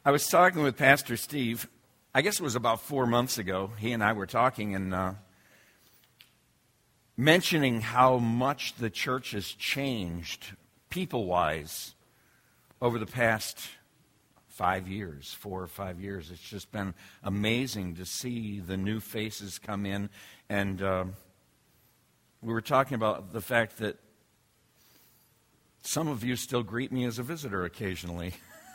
I was talking with Pastor Steve, I guess it was about 4 months ago. He and I were talking and mentioning how much the church has changed, people-wise, over the past 5 years, 4 or 5 years. It's just been amazing to see the new faces come in. And we were talking about the fact that some of you still greet me as a visitor occasionally.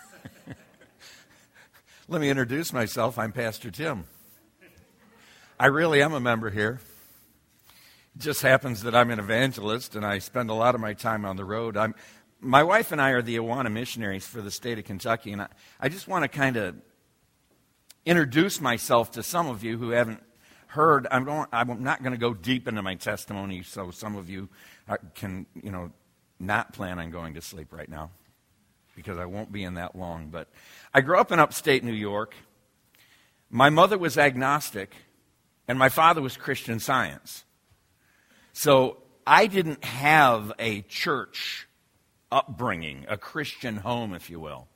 Let me introduce myself. I'm Pastor Tim. I really am a member here. It just happens that I'm an evangelist and I spend a lot of my time on the road. My wife and I are the Awana missionaries for the state of Kentucky, and I just want to kind of introduce myself to some of you who haven't heard. I'm not going to go deep into my testimony, so some of you can, not plan on going to sleep right now, because I won't be in that long. But I grew up in upstate New York. My mother was agnostic, and my father was Christian Science. So I didn't have a church upbringing, a Christian home, if you will.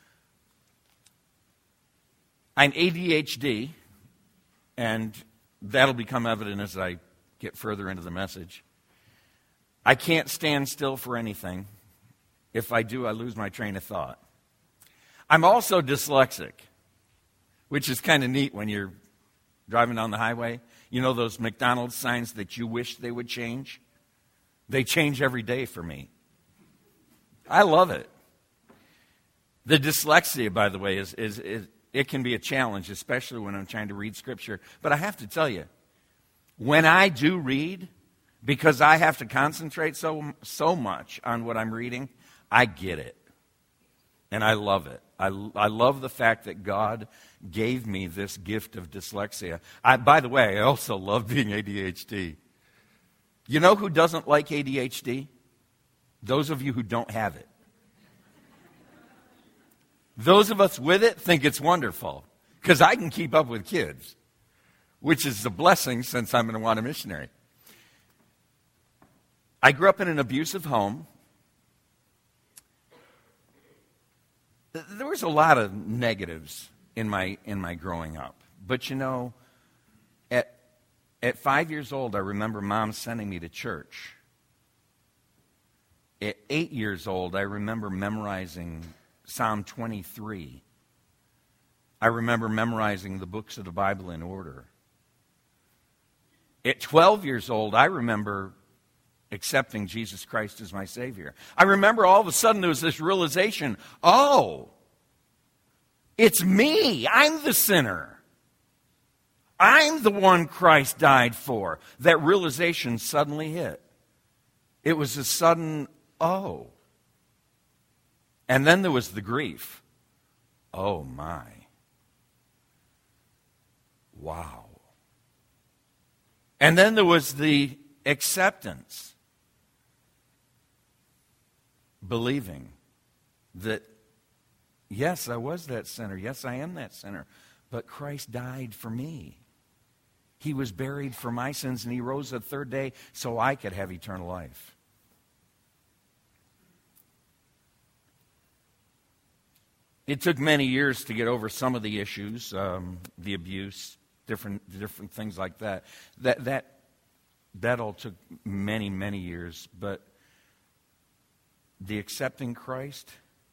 I'm ADHD, and that'll become evident as I get further into the message. I can't stand still for anything. If I do, I lose my train of thought. I'm also dyslexic, which is kind of neat when you're driving down the highway. You know those McDonald's signs that you wish they would change? They change every day for me. I love it. The dyslexia, by the way, is it can be a challenge, especially when I'm trying to read Scripture. But I have to tell you, when I do read, because I have to concentrate so much on what I'm reading, I get it. And I love it. I love the fact that God gave me this gift of dyslexia. By the way, I also love being ADHD. You know who doesn't like ADHD? Those of you who don't have it. Those of us with it think it's wonderful, because I can keep up with kids, which is a blessing since I'm an Awana missionary. I grew up in an abusive home. There was a lot of negatives in my growing up. But at 5 years old, I remember Mom sending me to church. At 8 years old, I remember memorizing Psalm 23. I remember memorizing the books of the Bible in order. At 12 years old, I remember accepting Jesus Christ as my Savior. I remember all of a sudden there was this realization, oh, it's me. I'm the sinner. I'm the one Christ died for. That realization suddenly hit. It was a sudden, oh. And then there was the grief. Oh my. Wow. And then there was the acceptance. Believing that, yes, I was that sinner. Yes, I am that sinner. But Christ died for me. He was buried for my sins, and He rose the third day so I could have eternal life. It took many years to get over some of the issues, the abuse, different things like that. That all took many, many years, but the accepting Christ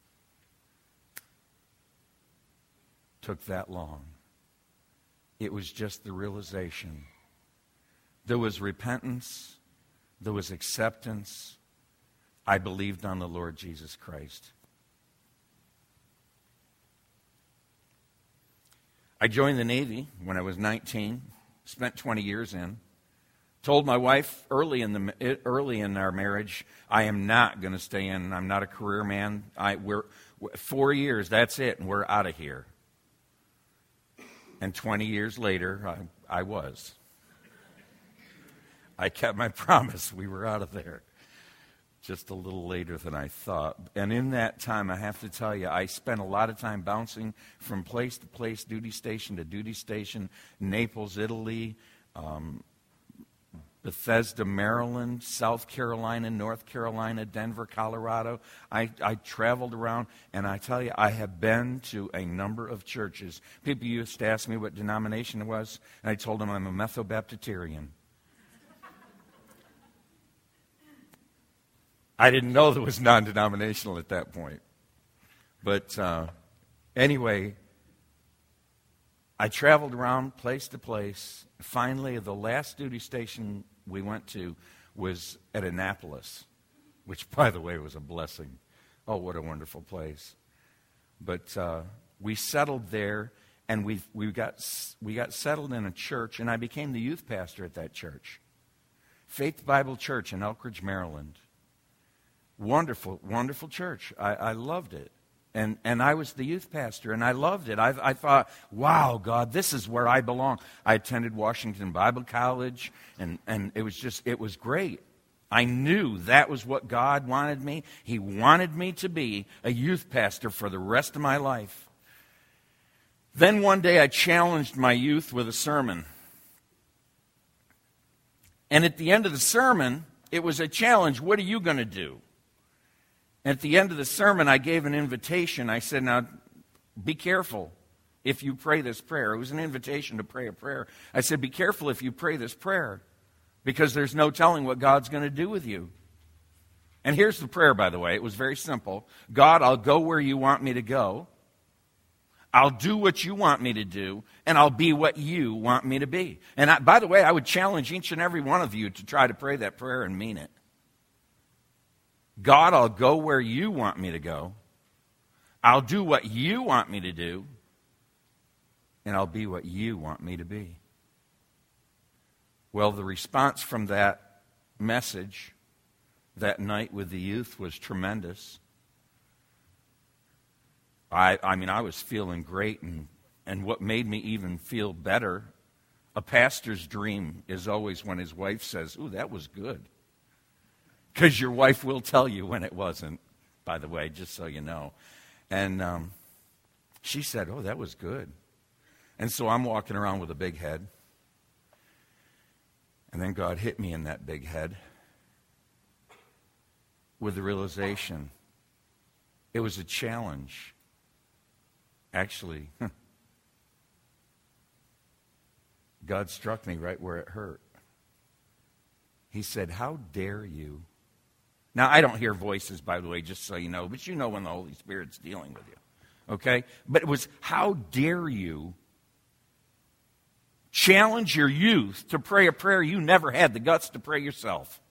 took that long. It was just the realization. There was repentance. There was acceptance. I believed on the Lord Jesus Christ. I joined the Navy when I was 19, spent 20 years in. Told my wife early in our marriage, I am not going to stay in. I'm not a career man. We're 4 years, that's it, and we're out of here. And 20 years later, I was. I kept my promise. We were out of there just a little later than I thought. And in that time, I have to tell you, I spent a lot of time bouncing from place to place, duty station to duty station, Naples, Italy, Bethesda, Maryland, South Carolina, North Carolina, Denver, Colorado. I traveled around, and I tell you, I have been to a number of churches. People used to ask me what denomination it was, and I told them I'm a Methobaptitarian. I didn't know there was non-denominational at that point. But anyway, I traveled around place to place. Finally, the last duty station we went to was at Annapolis, which, by the way, was a blessing. Oh, what a wonderful place. But we settled there, and we got settled in a church, and I became the youth pastor at that church. Faith Bible Church in Elkridge, Maryland. Wonderful, wonderful church. I loved it. And I was the youth pastor, and I loved it. I thought, wow, God, this is where I belong. I attended Washington Bible College, and it was great. I knew that was what God wanted me. He wanted me to be a youth pastor for the rest of my life. Then one day I challenged my youth with a sermon. And at the end of the sermon, it was a challenge. What are you going to do? At the end of the sermon, I gave an invitation. I said, now, be careful if you pray this prayer. It was an invitation to pray a prayer. I said, be careful if you pray this prayer, because there's no telling what God's going to do with you. And here's the prayer, by the way. It was very simple. God, I'll go where you want me to go. I'll do what you want me to do, and I'll be what you want me to be. And by the way, I would challenge each and every one of you to try to pray that prayer and mean it. God, I'll go where you want me to go. I'll do what you want me to do. And I'll be what you want me to be. Well, the response from that message that night with the youth was tremendous. I mean, I was feeling great, and what made me even feel better, a pastor's dream is always when his wife says, ooh, that was good. Because your wife will tell you when it wasn't, by the way, just so you know. And she said, oh, that was good. And so I'm walking around with a big head. And then God hit me in that big head with the realization it was a challenge. Actually, God struck me right where it hurt. He said, how dare you? Now, I don't hear voices, by the way, just so you know, but you know when the Holy Spirit's dealing with you, okay? But it was, how dare you challenge your youth to pray a prayer you never had the guts to pray yourself?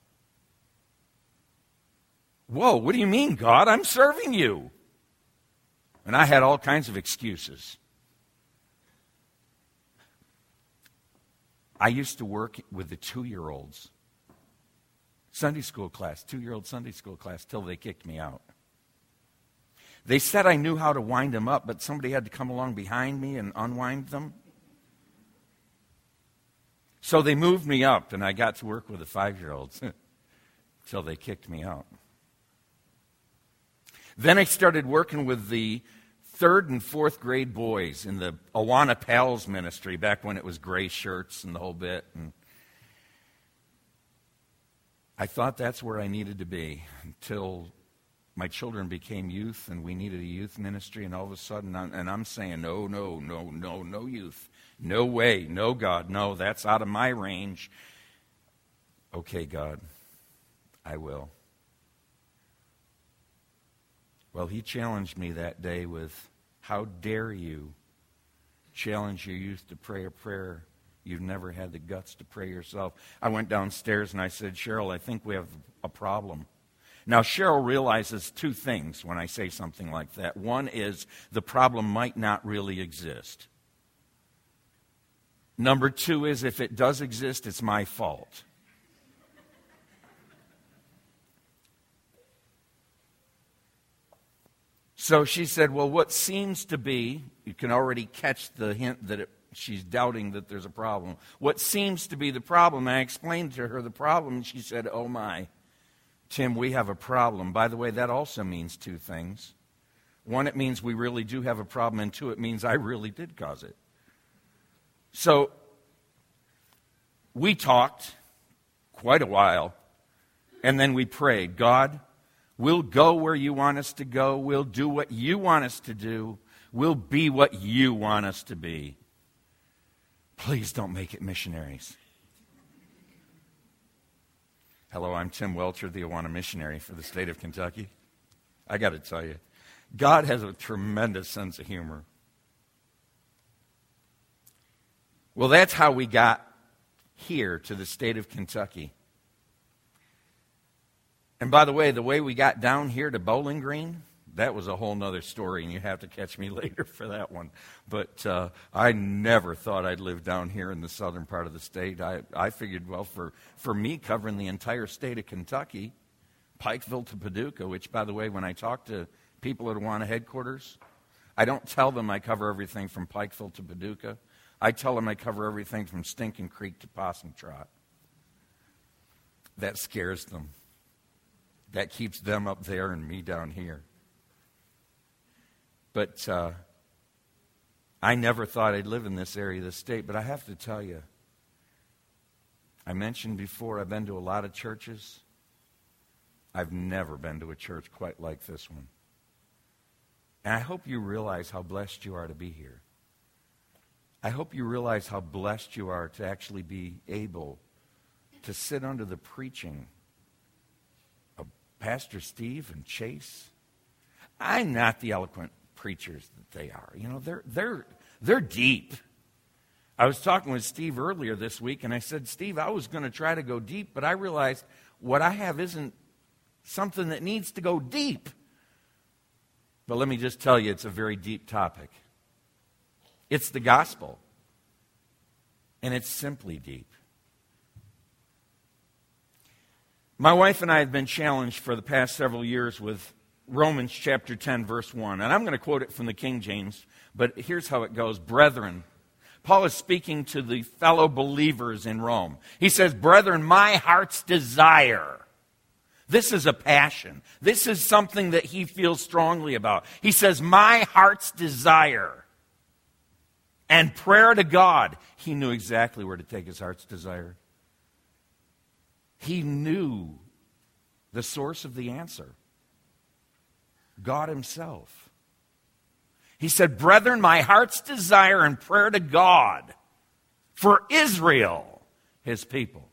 Whoa, what do you mean, God? I'm serving you. And I had all kinds of excuses. I used to work with the 2-year-olds. Sunday school class, 2-year-old Sunday school class, till they kicked me out. They said I knew how to wind them up, but somebody had to come along behind me and unwind them. So they moved me up, and I got to work with the 5-year-olds till they kicked me out. Then I started working with the 3rd and 4th grade boys in the Awana Pals ministry, back when it was gray shirts and the whole bit. And I thought that's where I needed to be until my children became youth, and we needed a youth ministry, and all of a sudden, I'm saying, no youth. No way, no God, no, that's out of my range. Okay, God, I will. Well, he challenged me that day with, how dare you challenge your youth to pray a prayer you've never had the guts to pray yourself. I went downstairs and I said, Cheryl, I think we have a problem. Now, Cheryl realizes 2 things when I say something like that. One is the problem might not really exist. Number 2 is if it does exist, it's my fault. So she said, well, what seems to be, you can already catch the hint that she's doubting that there's a problem. What seems to be the problem, I explained to her the problem, and she said, oh my, Tim, we have a problem. By the way, that also means 2 things. 1, it means we really do have a problem, and 2, it means I really did cause it. So we talked, quite a while. And then we prayed, God, we'll go where you want us to go. We'll do what you want us to do. We'll be what you want us to be. Please don't make it missionaries. Hello, I'm Tim Welcher, the Awana missionary for the state of Kentucky. I got to tell you, God has a tremendous sense of humor. Well, that's how we got here to the state of Kentucky. And by the way we got down here to Bowling Green, that was a whole nother story, and you have to catch me later for that one. But I never thought I'd live down here in the southern part of the state. I figured, well, for me, covering the entire state of Kentucky, Pikeville to Paducah, which, by the way, when I talk to people at Awana headquarters, I don't tell them I cover everything from Pikeville to Paducah. I tell them I cover everything from Stinking Creek to Possum Trot. That scares them. That keeps them up there and me down here. But I never thought I'd live in this area of the state. But I have to tell you, I mentioned before, I've been to a lot of churches. I've never been to a church quite like this one. And I hope you realize how blessed you are to be here. I hope you realize how blessed you are to actually be able to sit under the preaching of Pastor Steve and Chase. I'm not the eloquent preachers that they are. You know, they're deep. I was talking with Steve earlier this week, and I said, Steve, I was going to try to go deep, but I realized what I have isn't something that needs to go deep. But let me just tell you, it's a very deep topic. It's the gospel. And it's simply deep. My wife and I have been challenged for the past several years with Romans chapter 10, verse 1. And I'm going to quote it from the King James, but here's how it goes. Brethren, Paul is speaking to the fellow believers in Rome. He says, brethren, my heart's desire. This is a passion. This is something that he feels strongly about. He says, my heart's desire and prayer to God. He knew exactly where to take his heart's desire. He knew the source of the answer. God himself. He said, brethren, my heart's desire and prayer to God for Israel, his people.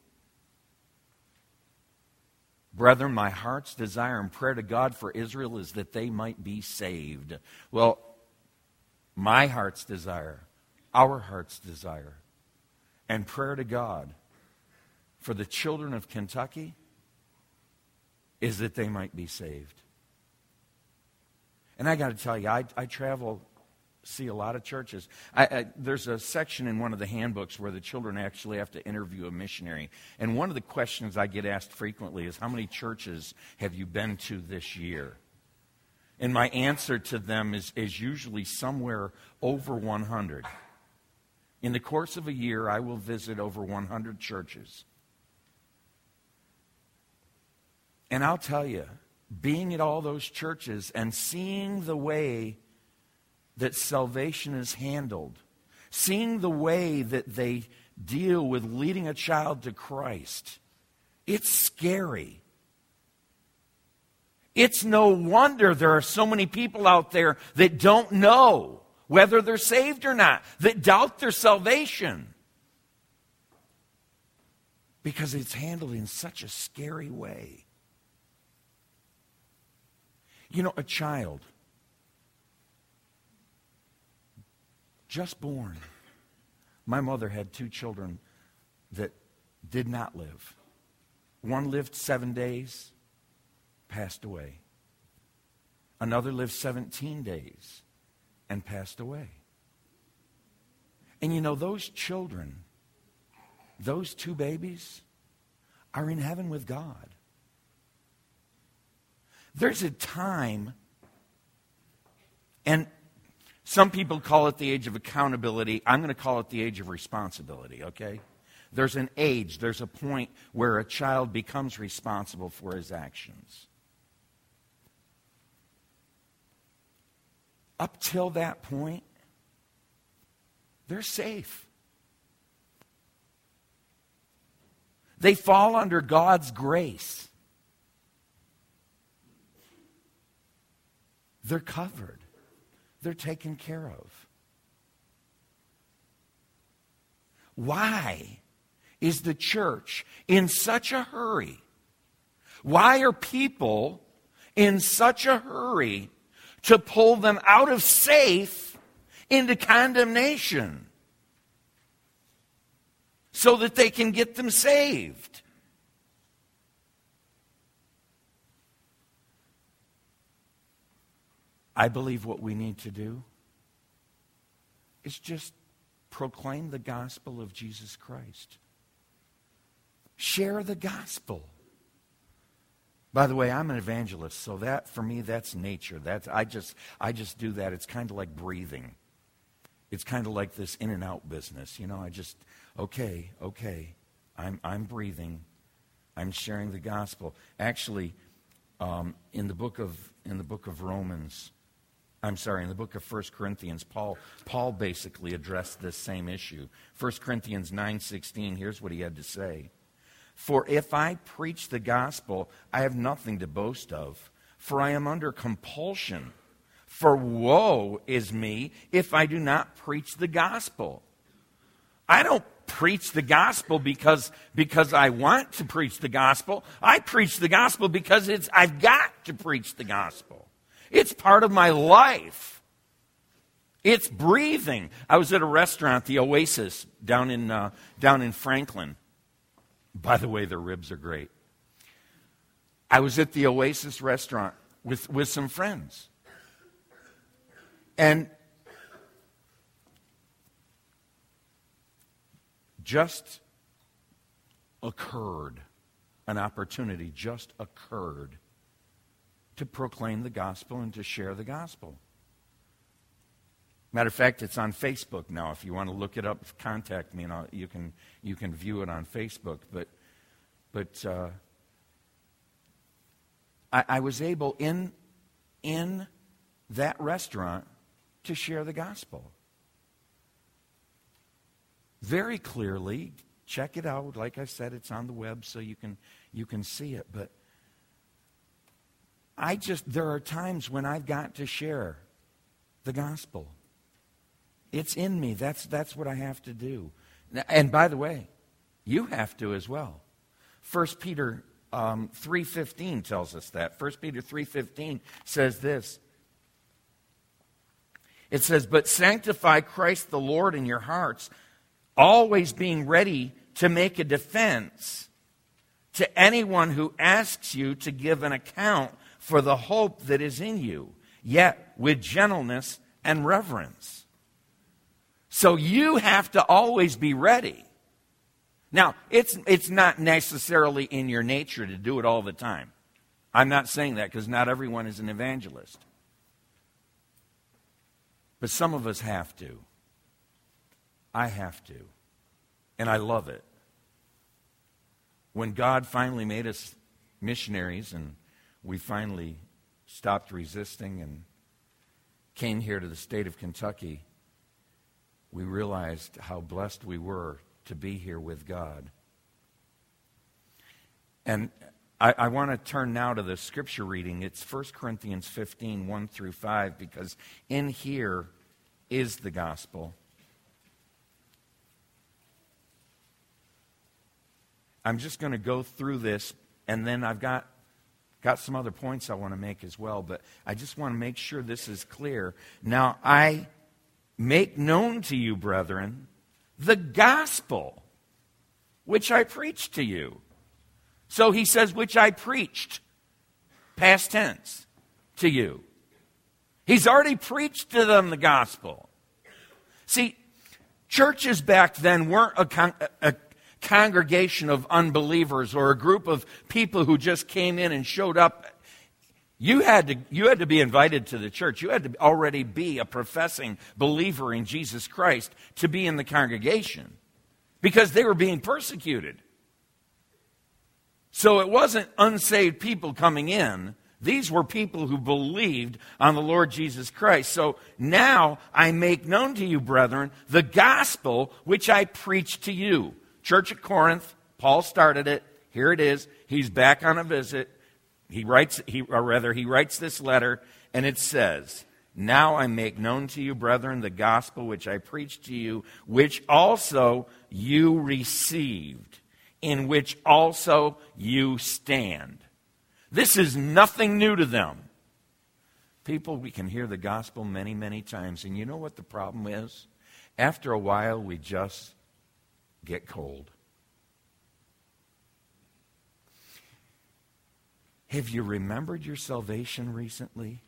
Brethren, my heart's desire and prayer to God for Israel is that they might be saved. Well, my heart's desire, our heart's desire, and prayer to God for the children of Kentucky is that they might be saved. And I got to tell you, I travel, see a lot of churches. There's a section in one of the handbooks where the children actually have to interview a missionary. And one of the questions I get asked frequently is, how many churches have you been to this year? And my answer to them is usually somewhere over 100. In the course of a year, I will visit over 100 churches. And I'll tell you, being at all those churches and seeing the way that salvation is handled, seeing the way that they deal with leading a child to Christ, it's scary. It's no wonder there are so many people out there that don't know whether they're saved or not, that doubt their salvation, because it's handled in such a scary way. You know, a child just born. My mother had 2 children that did not live. One lived 7 days, passed away. Another lived 17 days and passed away. And you know, those children, those 2 babies, are in heaven with God. There's a time, and some people call it the age of accountability. I'm going to call it the age of responsibility, okay? There's an age, there's a point where a child becomes responsible for his actions. Up till that point, they're safe. They fall under God's grace. They're covered. They're taken care of. Why is the church in such a hurry? Why are people in such a hurry to pull them out of faith into condemnation so that they can get them saved? I believe what we need to do is just proclaim the gospel of Jesus Christ. Share the gospel. By the way, I'm an evangelist, so that for me that's nature. I just do that. It's kind of like breathing. It's kind of like this in and out business. Okay. I'm breathing. I'm sharing the gospel. Actually, in the book of Romans, in the book of 1 Corinthians, Paul basically addressed this same issue. 1 Corinthians 9:16, here's what he had to say. For if I preach the gospel, I have nothing to boast of, for I am under compulsion. For woe is me if I do not preach the gospel. I don't preach the gospel because I want to preach the gospel. I preach the gospel because I've got to preach the gospel. It's part of my life. It's breathing. I was at a restaurant, the Oasis, down in Franklin. By the way, their ribs are great. I was at the Oasis restaurant with some friends. And just occurred, an opportunity just occurred to proclaim the gospel and to share the gospel. Matter of fact, it's on Facebook now. If you want to look it up, contact me, and you can view it on Facebook. But I was able in that restaurant to share the gospel very clearly. Check it out. Like I said, it's on the web, so you can see it. But there are times when I've got to share the gospel. It's in me. That's what I have to do. And by the way, you have to as well. 1 Peter 3:15 tells us that. 1 Peter 3:15 says this. It says, but sanctify Christ the Lord in your hearts, always being ready to make a defense to anyone who asks you to give an account for the hope that is in you, yet with gentleness and reverence. So you have to always be ready. Now, it's not necessarily in your nature to do it all the time. I'm not saying that because not everyone is an evangelist. But some of us have to. I have to. And I love it. When God finally made us missionaries and we finally stopped resisting and came here to the state of Kentucky, we realized how blessed we were to be here with God. And I want to turn now to the scripture reading. It's 1 Corinthians 15, 1 through 5, because in here is the gospel. I'm just going to go through this, and then I've got some other points I want to make as well, but I just want to make sure this is clear. Now, I make known to you, brethren, the gospel which I preached to you. So he says, which I preached, past tense, to you. He's already preached to them the gospel. See, churches back then weren't a congregation of unbelievers or a group of people who just came in and showed up. You had to be invited to the church. You had to already be a professing believer in Jesus Christ to be in the congregation because they were being persecuted. So it wasn't unsaved people coming in. These were people who believed on the Lord Jesus Christ. So now I make known to you, brethren, the gospel which I preached to you. Church at Corinth, Paul started it. Here it is. He's back on a visit. He writes this letter, and it says, "Now I make known to you, brethren, the gospel which I preached to you, which also you received, in which also you stand." This is nothing new to them. People, we can hear the gospel many, many times, and you know what the problem is? After a while, we just get cold. Have you remembered your salvation recently?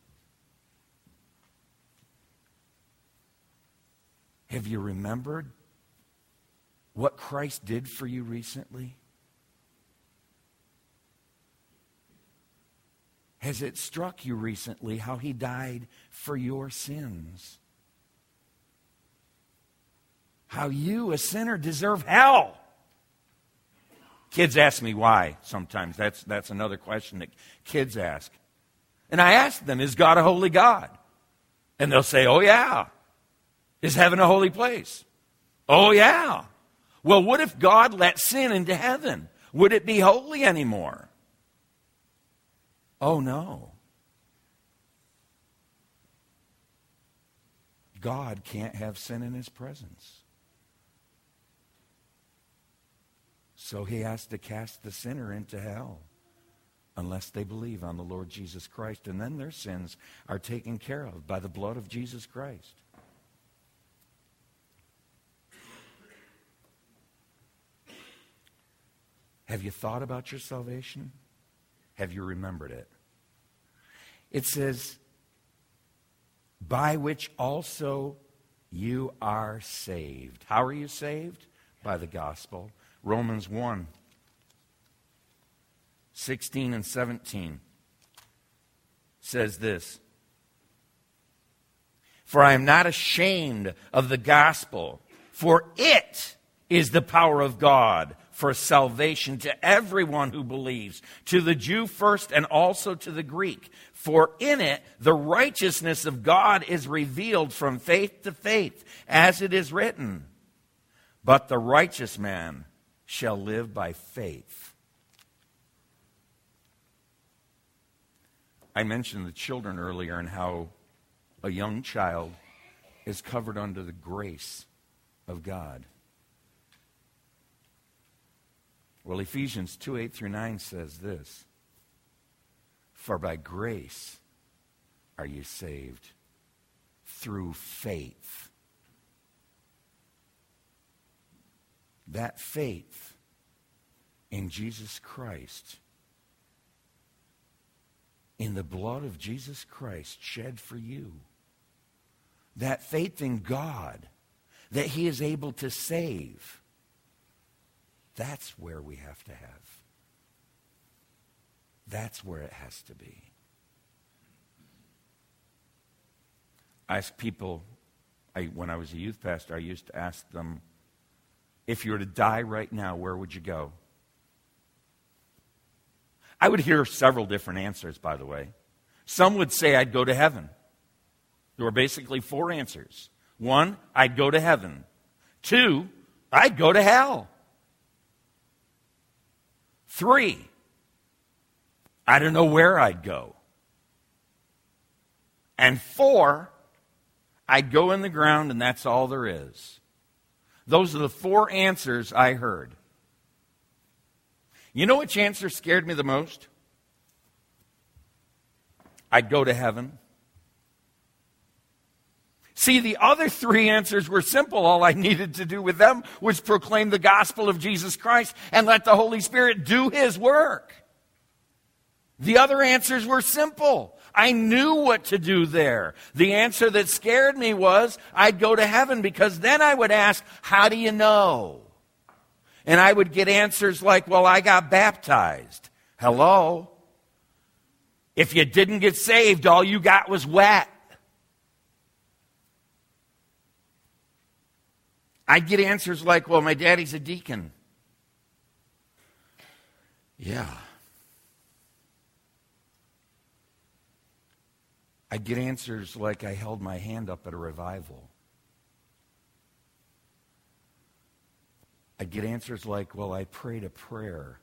Have you remembered what Christ did for you recently? Has it struck you recently how he died for your sins? How you, a sinner, deserve hell? Kids ask me why sometimes. That's another question that kids ask. And I ask them, is God a holy God? And they'll say, oh yeah. Is heaven a holy place? Oh yeah. Well, what if God let sin into heaven? Would it be holy anymore? Oh no. God can't have sin in his presence. So he has to cast the sinner into hell unless they believe on the Lord Jesus Christ. And then their sins are taken care of by the blood of Jesus Christ. Have you thought about your salvation? Have you remembered it? It says, by which also you are saved. How are you saved? By the gospel. Romans 1, 16 and 17 says this, "For I am not ashamed of the gospel, for it is the power of God for salvation to everyone who believes, to the Jew first and also to the Greek. For in it the righteousness of God is revealed from faith to faith, as it is written, but the righteous man shall live by faith." I mentioned the children earlier and how a young child is covered under the grace of God. Well, Ephesians 2, 8 through 9 says this, "For by grace are you saved through faith." That faith in Jesus Christ, in the blood of Jesus Christ shed for you, that faith in God, that he is able to save, that's where we have to have. That's where it has to be. I ask people, when I was a youth pastor, I used to ask them, if you were to die right now, where would you go? I would hear several different answers, by the way. Some would say I'd go to heaven. There were basically 4 answers. 1, I'd go to heaven. 2, I'd go to hell. 3, I don't know where I'd go. And 4, I'd go in the ground and that's all there is. Those are the 4 answers I heard. You know which answer scared me the most? I'd go to heaven. See, the other 3 answers were simple. All I needed to do with them was proclaim the gospel of Jesus Christ and let the Holy Spirit do his work. The other answers were simple. I knew what to do there. The answer that scared me was I'd go to heaven, because then I would ask, how do you know? And I would get answers like, well, I got baptized. Hello? If you didn't get saved, all you got was wet. I'd get answers like, well, my daddy's a deacon. Yeah. I'd get answers like I held my hand up at a revival. I'd get answers like, well, I prayed a prayer.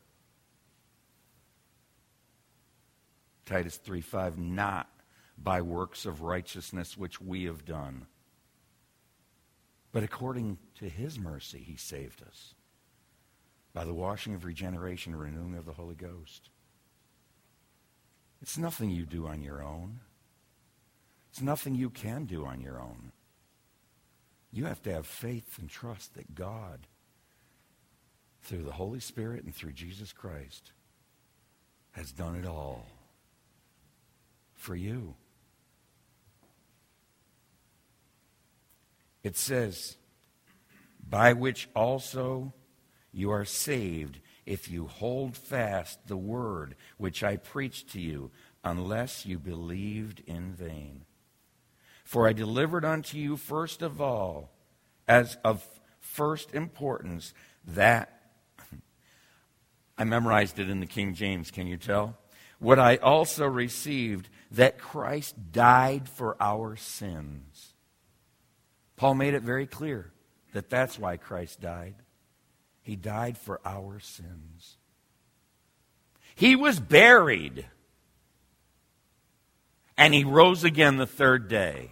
Titus 3:5, not by works of righteousness which we have done, but according to his mercy he saved us by the washing of regeneration and renewing of the Holy Ghost. It's nothing you do on your own. It's nothing you can do on your own. You have to have faith and trust that God, through the Holy Spirit and through Jesus Christ, has done it all for you. It says, by which also you are saved, if you hold fast the word which I preached to you, unless you believed in vain. For I delivered unto you first of all, as of first importance, that I memorized it in the King James, can you tell? What I also received, that Christ died for our sins. Paul made it very clear that that's why Christ died. He died for our sins. He was buried. And he rose again the third day.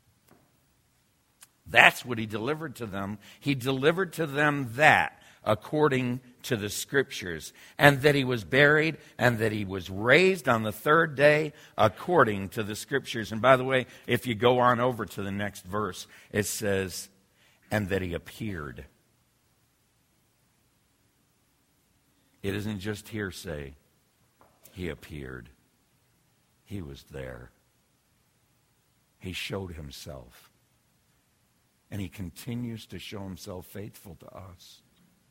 That's what he delivered to them. He delivered to them that according to the Scriptures, and that he was buried, and that he was raised on the third day according to the Scriptures. And by the way, if you go on over to the next verse, it says, and that he appeared. It isn't just hearsay. He appeared. He was there. He showed himself. And he continues to show himself faithful to us.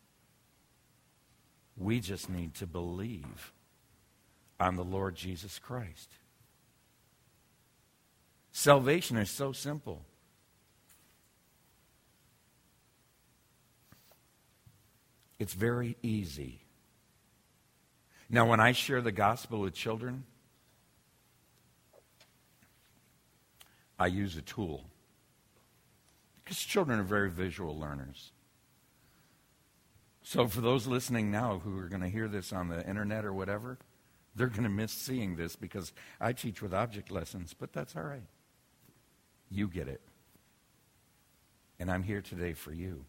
We just need to believe on the Lord Jesus Christ. Salvation is so simple. It's very easy. Now, when I share the gospel with children, I use a tool. Because children are very visual learners. So for those listening now who are going to hear this on the internet or whatever, they're going to miss seeing this because I teach with object lessons, but that's all right. You get it. And I'm here today for you.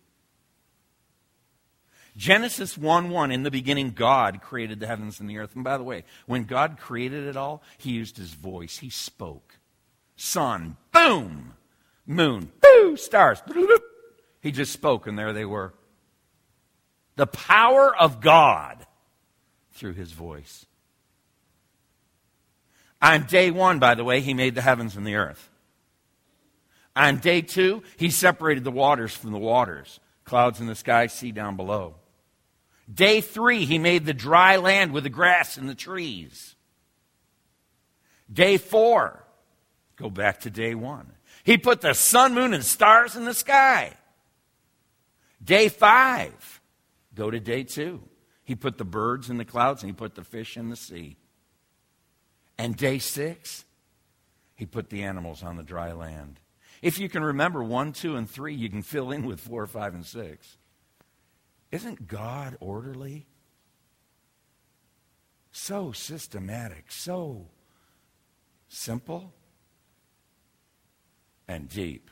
Genesis 1:1, in the beginning God created the heavens and the earth. And by the way, when God created it all, he used his voice. He spoke. Sun, boom. Moon, boo, stars. He just spoke, and there they were. The power of God through his voice. On day one, by the way, he made the heavens and the earth. On day two, he separated the waters from the waters. Clouds in the sky, sea down below. Day three, he made the dry land with the grass and the trees. Day four, go back to day one. He put the sun, moon, and stars in the sky. Day 5, go to day 2. He put the birds in the clouds and he put the fish in the sea. And day 6, he put the animals on the dry land. If you can remember 1, 2, and 3, you can fill in with 4, 5, and 6. Isn't God orderly? So systematic, so simple and deep.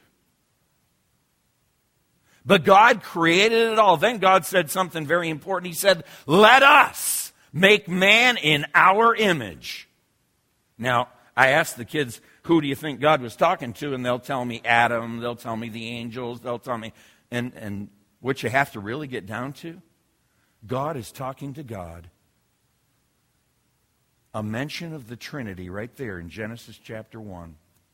But God created it all. Then God said something very important. He said, let us make man in our image. Now, I asked the kids, who do you think God was talking to? And they'll tell me Adam, they'll tell me the angels, they'll tell me. And what you have to really get down to, God is talking to God. A mention of the Trinity right there in Genesis chapter 1.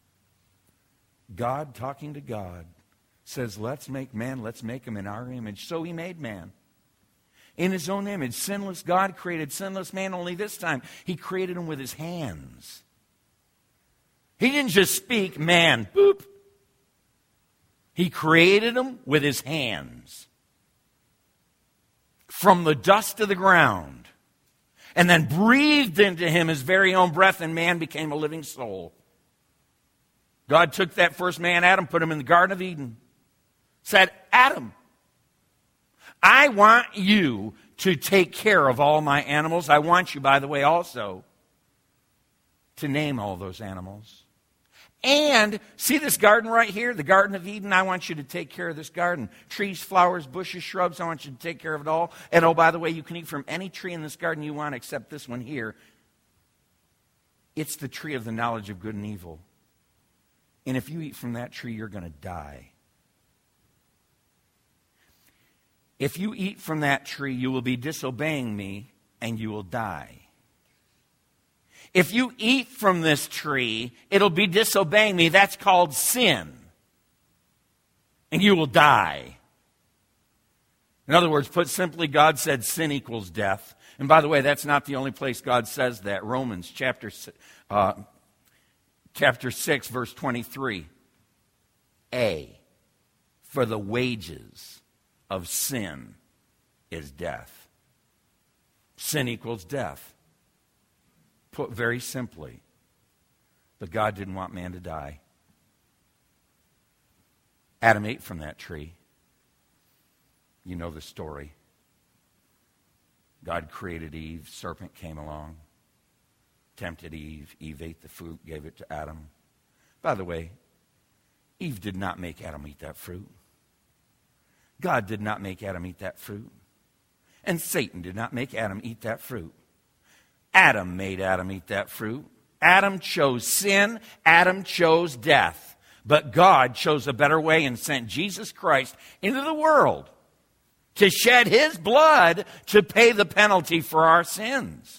God talking to God says, let's make man, let's make him in our image. So he made man. In his own image, sinless God created sinless man, only this time he created him with his hands. He didn't just speak, man, boop. He created him with his hands. From the dust of the ground. And then breathed into him his very own breath, and man became a living soul. God took that first man, Adam, put him in the Garden of Eden. Said, Adam, I want you to take care of all my animals. I want you, by the way, also to name all those animals. And see this garden right here, the Garden of Eden? I want you to take care of this garden. Trees, flowers, bushes, shrubs, I want you to take care of it all. And oh, by the way, you can eat from any tree in this garden you want except this one here. It's the tree of the knowledge of good and evil. And if you eat from that tree, you're going to die. If you eat from that tree, you will be disobeying me and you will die. If you eat from this tree, it'll be disobeying me. That's called sin. And you will die. In other words, put simply, God said sin equals death. And by the way, that's not the only place God says that. Romans chapter 6, verse 23. For the wages of sin is death. Sin equals death. Put very simply, but God didn't want man to die. Adam ate from that tree. You know the story. God created Eve. Serpent came along, tempted Eve. Eve ate the fruit, gave it to Adam. By the way, Eve did not make Adam eat that fruit. God did not make Adam eat that fruit. And Satan did not make Adam eat that fruit. Adam made Adam eat that fruit. Adam chose sin. Adam chose death. But God chose a better way and sent Jesus Christ into the world to shed his blood to pay the penalty for our sins.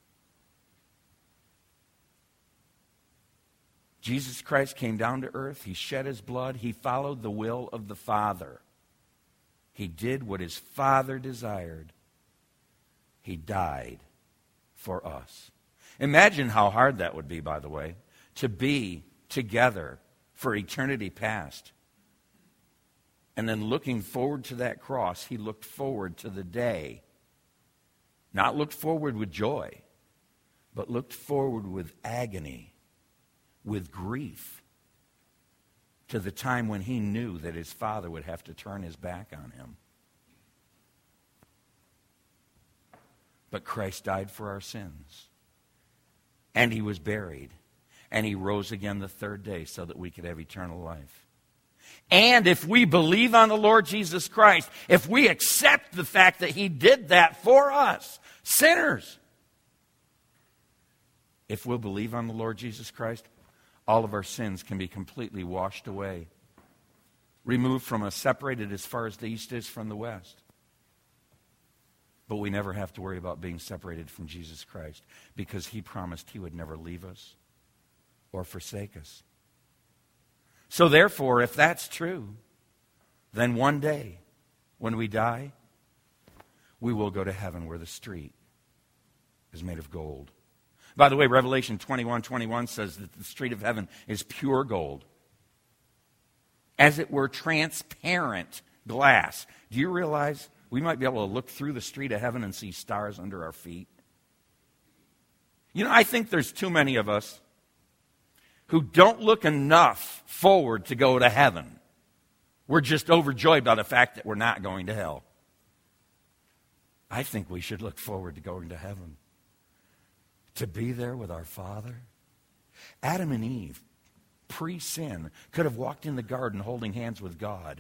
Jesus Christ came down to earth. He shed his blood. He followed the will of the Father. He did what his Father desired. He died for us. Imagine how hard that would be, by the way, to be together for eternity past. And then looking forward to that cross, he looked forward to the day. Not looked forward with joy, but looked forward with agony, with grief, to the time when he knew that his Father would have to turn his back on him. But Christ died for our sins. And he was buried. And he rose again the third day so that we could have eternal life. And if we believe on the Lord Jesus Christ, if we accept the fact that he did that for us, sinners, if we'll believe on the Lord Jesus Christ, all of our sins can be completely washed away, removed from us, separated as far as the east is from the west. But we never have to worry about being separated from Jesus Christ because he promised he would never leave us or forsake us. So therefore, if that's true, then one day when we die, we will go to heaven where the street is made of gold. By the way, Revelation 21:21 says that the street of heaven is pure gold, as it were transparent glass. Do you realize we might be able to look through the street of heaven and see stars under our feet? You know, I think there's too many of us who don't look enough forward to go to heaven. We're just overjoyed by the fact that we're not going to hell. I think we should look forward to going to heaven, to be there with our Father. Adam and Eve, pre-sin, could have walked in the garden holding hands with God.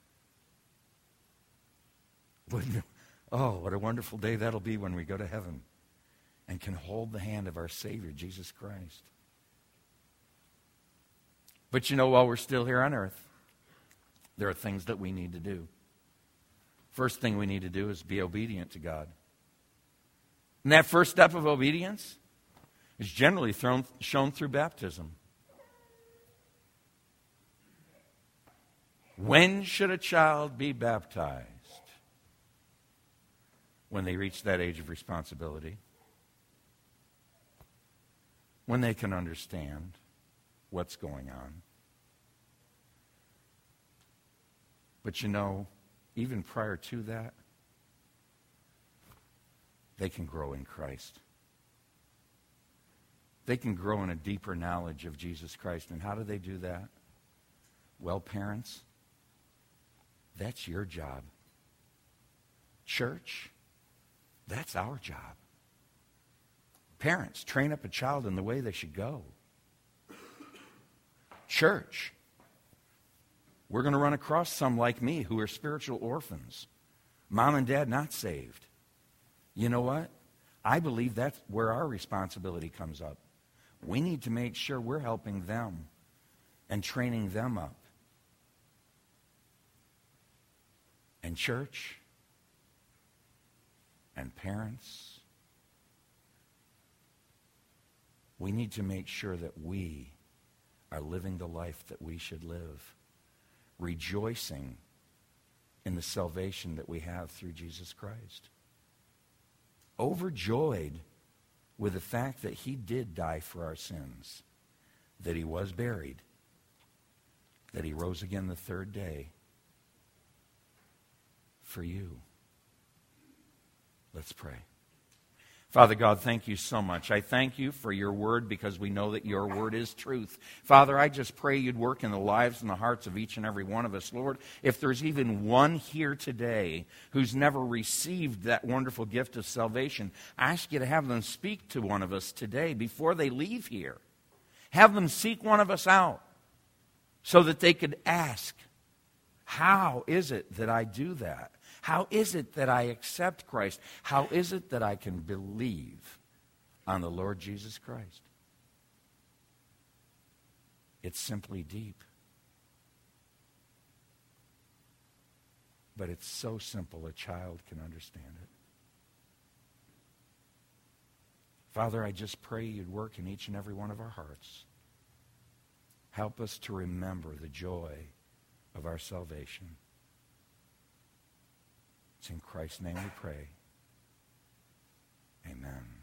Oh, what a wonderful day that'll be when we go to heaven and can hold the hand of our Savior, Jesus Christ. But you know, while we're still here on earth, there are things that we need to do. First thing we need to do is be obedient to God. And that first step of obedience is generally shown through baptism. When should a child be baptized? When they reach that age of responsibility. When they can understand what's going on. But you know, even prior to that, they can grow in Christ. They can grow in a deeper knowledge of Jesus Christ. And how do they do that? Well, parents, that's your job. Church, that's our job. Parents, train up a child in the way they should go. Church, we're going to run across some like me who are spiritual orphans. Mom and dad not saved. You know what? I believe that's where our responsibility comes up. We need to make sure we're helping them and training them up. And church and parents, we need to make sure that we are living the life that we should live, rejoicing in the salvation that we have through Jesus Christ. Overjoyed with the fact that he did die for our sins, that he was buried, that he rose again the third day for you. Let's pray. Father God, thank you so much. I thank you for your word because we know that your word is truth. Father, I just pray you'd work in the lives and the hearts of each and every one of us. Lord, if there's even one here today who's never received that wonderful gift of salvation, I ask you to have them speak to one of us today before they leave here. Have them seek one of us out so that they could ask, how is it that I do that? How is it that I accept Christ? How is it that I can believe on the Lord Jesus Christ? It's simply deep. But it's so simple a child can understand it. Father, I just pray you'd work in each and every one of our hearts. Help us to remember the joy of our salvation. It's in Christ's name we pray. Amen.